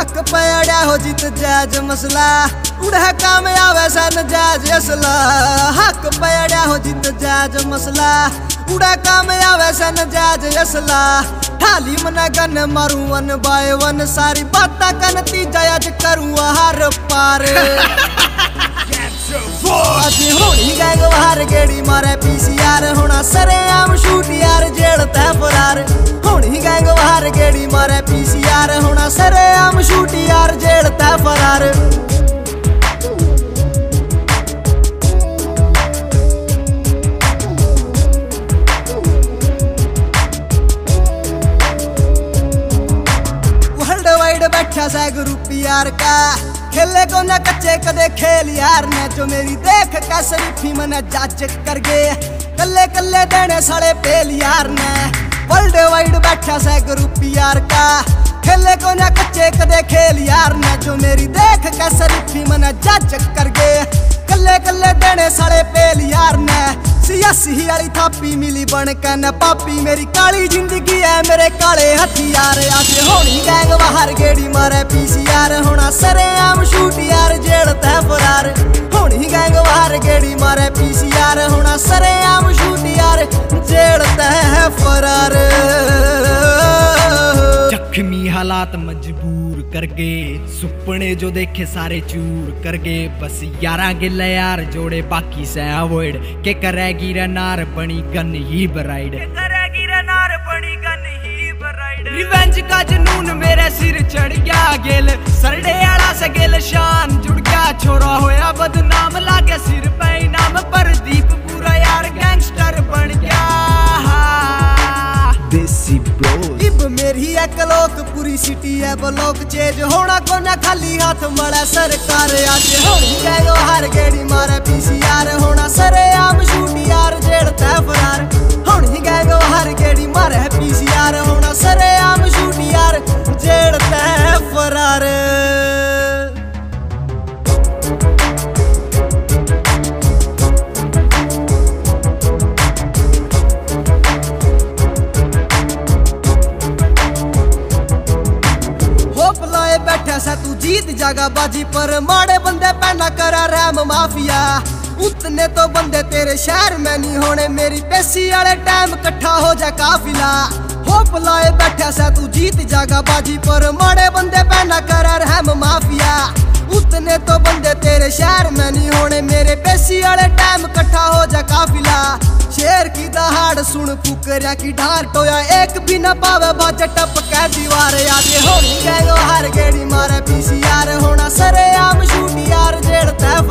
हक पड़ा हो जित जाज मसला उड़ा काम आवे सन जाज असला हक पड़ा हो जित जाज मसला उड़ा काम आवे सन जाज असला ठाली मना गन मारू वन बाय वन सारी बाता कन तीजा आज करूँ हर पार आज होनी गैंग बाहर गेड़ी मारे पीसीआर होना सरे आम शूट यार जेल तै फरार होनी गैंग बाहर गेड़ी मारे पीसीआर होना सरे आम शूट यार जेल तै फरार वर्ल्ड वाइड बैठा सा ग्रुप यार का खेले को न कच्चे कदे खेल यार ने जो मेरी देख कैसे रिफी मन जाच कर गए कल्ले कल्ले देने साले पेल यार ने वर्ल्ड वाइड बैठा से ग्रुप यार का खेले को न कच्चे कदे खेल यार ने जो मेरी देख कैसे रिफी मन जाच कर गए कल्ले कल्ले देने साले पेल यार ने सियासी वाली थापी मिली बन के न पापी मेरी काली जिंदगी है मेरे काले हथियार आज होनी गैंग बाहर गेड़ी मारे पीसीआर होना सरे आम शूट यार जेल तै फरार होनी गैंग बाहर गेड़ी मारे पीसीआर होना सरे आम शूट यार जेल तै फरार जख्मी हालात मजबूर कर गए सुपने जो देखे सारे चूर कर गए बस 11 गिले यार जोड़े बाकी से अवॉइड के करेगी रनार बनी गन ही ब्राइड करेगी रनार बनी गन ही ब्राइड रिवेंज का जुनून मेरे सिर चढ़ गया गेल सरडे आड़ा से गेल शान जुड़ गया छोरा होया बदनाम लागे सिर पे नाम पर दीप पूरा यार गैंगस्टर बन गया देसी ब्रो इब मेरी एक लोक पूरी सिटी है ब्लॉक चेंज होना को न खाली हाथ मड़ा सरकार आज होनी गैंग बाहर गेड़ी मारे पीसीआर होना सरे आम शूट यार जेल तै फरार होनी गैंग बाहर गेड़ी मारे पीसीआर होना सरे आम शूट यार जेल तै फरार बैठा तू जीत जागा बाजी पर माड़े बंदे पैना करा रैम माफिया उतने तो बंदे तेरे शहर में नहीं होने मेरी पेशी वाले टाइम कट्ठा हो जा काफिला होप लाए बैठा सा तू जीत जागा बाजी पर माड़े बंदे पैना करा रैम माफिया उतने तो बंदे तेरे शहर में नहीं होने मेरे पेशी वाले टाइम कट्ठा हो जा काफिला शेर की दहाड़ सुन फुकरिया की ढाल टोया एक भी न पावे बाजे टप के दीवार आज होनी गैंग बाहर गेड़ी मारे पीसीआर होना सरे आम शूट यार जेल तै